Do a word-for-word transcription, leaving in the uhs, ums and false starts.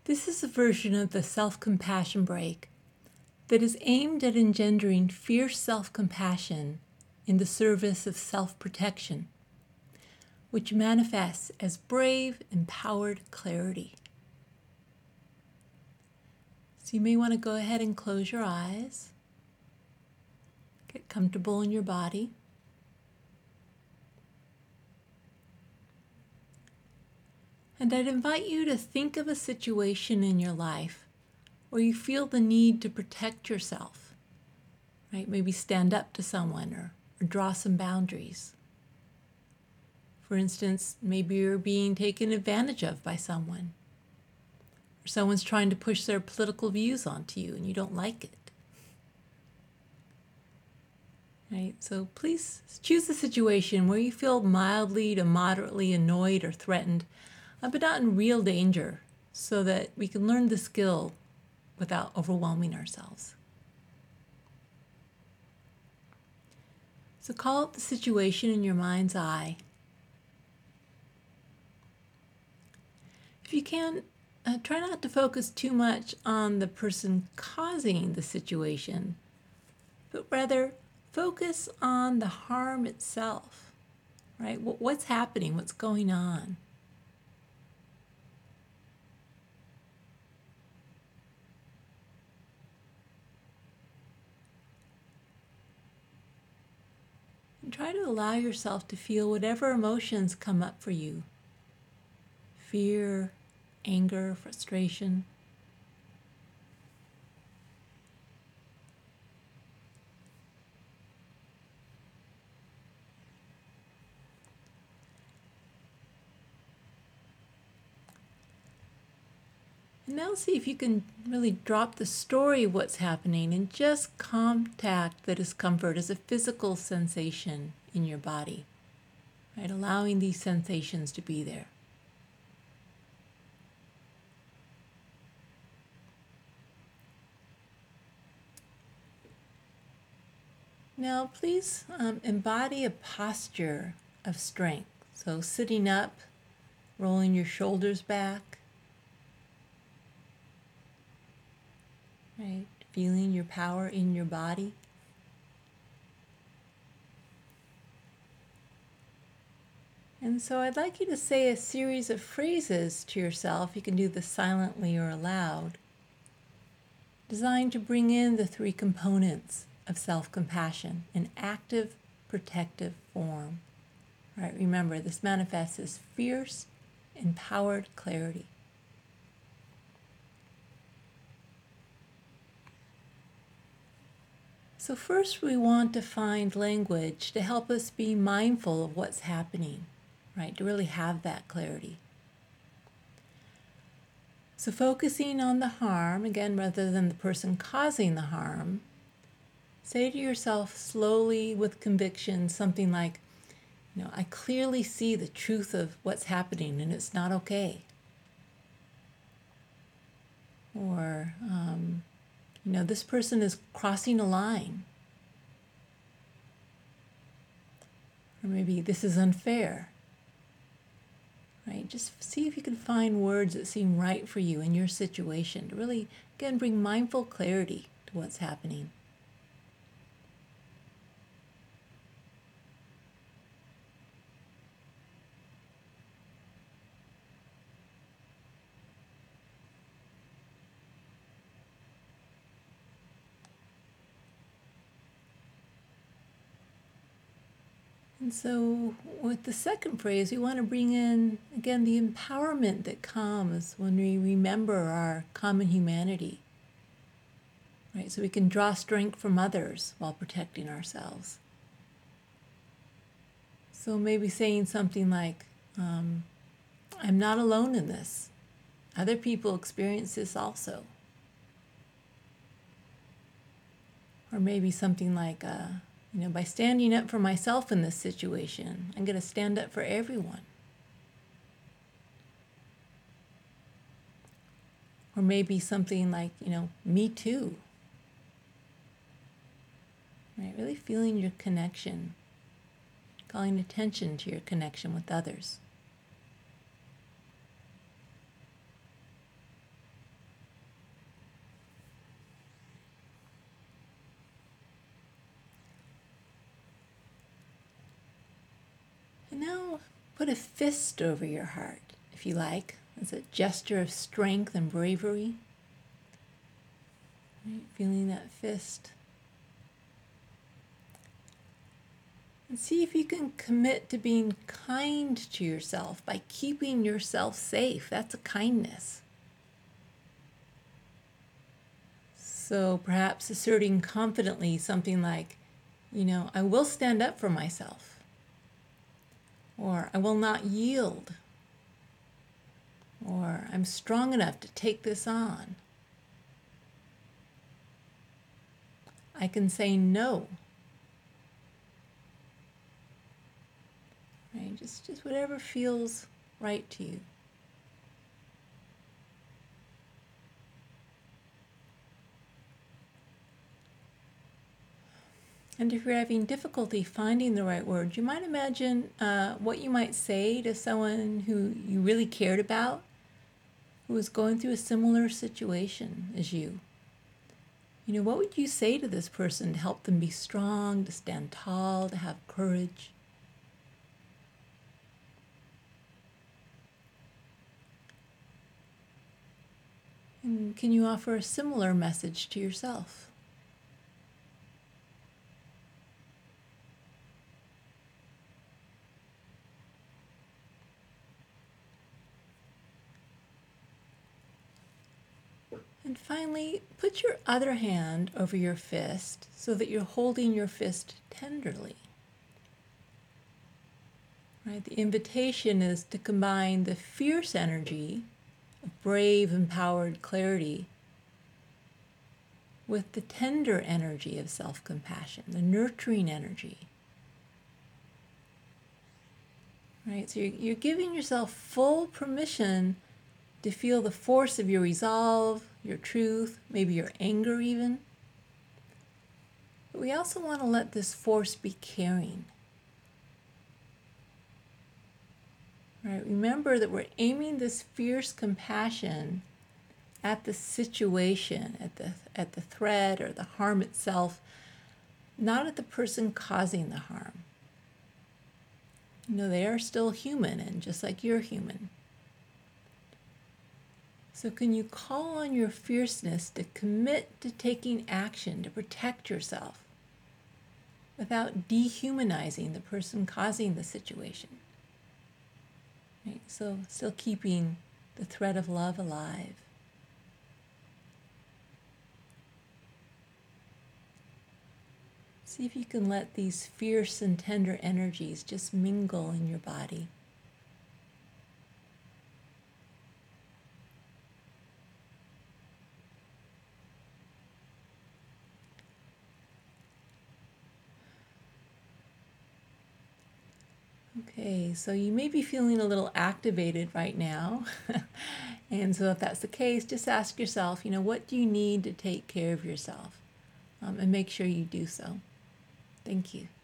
This is a version of the self-compassion break that is aimed at engendering fierce self-compassion in the service of self-protection, which manifests as brave, empowered clarity. So you may want to go ahead and close your eyes. Get comfortable in your body. And I'd invite you to think of a situation in your life where you feel the need to protect yourself, right? Maybe stand up to someone or, or draw some boundaries. For instance, maybe you're being taken advantage of by someone, or someone's trying to push their political views onto you and you don't like it. Right? So please choose a situation where you feel mildly to moderately annoyed or threatened, uh, but not in real danger, so that we can learn the skill without overwhelming ourselves. So call up the situation in your mind's eye. If you can, uh, try not to focus too much on the person causing the situation, but rather focus on the harm itself, right? What's happening? What's going on? And try to allow yourself to feel whatever emotions come up for you. Fear, anger, frustration. And now see if you can really drop the story of what's happening and just contact the discomfort as a physical sensation in your body, right? Allowing these sensations to be there. Now, please um, embody a posture of strength. So sitting up, rolling your shoulders back, right? Feeling your power in your body. And so I'd like you to say a series of phrases to yourself. You can do this silently or aloud, designed to bring in the three components of self-compassion in active, protective form. Right? Remember, this manifests as fierce, empowered clarity. So first we want to find language to help us be mindful of what's happening, right? To really have that clarity. So focusing on the harm, again, rather than the person causing the harm, say to yourself slowly with conviction something like, you know, I clearly see the truth of what's happening and it's not okay. Or, um, you know, this person is crossing a line. Or maybe this is unfair. Right? Just see if you can find words that seem right for you in your situation to really, again, bring mindful clarity to what's happening. And so with the second phrase, we want to bring in, again, the empowerment that comes when we remember our common humanity. Right? So we can draw strength from others while protecting ourselves. So maybe saying something like, um, I'm not alone in this. Other people experience this also. Or maybe something like, uh, you know, by standing up for myself in this situation, I'm going to stand up for everyone. Or maybe something like, you know, me too. Right? Really feeling your connection, calling attention to your connection with others. And now put a fist over your heart, if you like, as a gesture of strength and bravery. Right? Feeling that fist. And see if you can commit to being kind to yourself by keeping yourself safe. That's a kindness. So perhaps asserting confidently something like, you know, I will stand up for myself. Or I will not yield. Or I'm strong enough to take this on. I can say no. Right? Just, just whatever feels right to you. And if you're having difficulty finding the right words, you might imagine uh, what you might say to someone who you really cared about, who was going through a similar situation as you. You know, what would you say to this person to help them be strong, to stand tall, to have courage? And can you offer a similar message to yourself? And finally, put your other hand over your fist so that you're holding your fist tenderly. Right? The invitation is to combine the fierce energy of brave, empowered clarity with the tender energy of self-compassion, the nurturing energy. Right? So you're, you're giving yourself full permission to feel the force of your resolve, your truth, maybe your anger even. But we also want to let this force be caring. Right? Remember that we're aiming this fierce compassion at the situation, at the, at the threat or the harm itself, not at the person causing the harm. You know, they are still human, and just like you're human. So can you call on your fierceness to commit to taking action to protect yourself without dehumanizing the person causing the situation? Right? So still keeping the thread of love alive. See if you can let these fierce and tender energies just mingle in your body. Okay, so you may be feeling a little activated right now. And so if that's the case, just ask yourself, you know, what do you need to take care of yourself? Um, and make sure you do so. Thank you.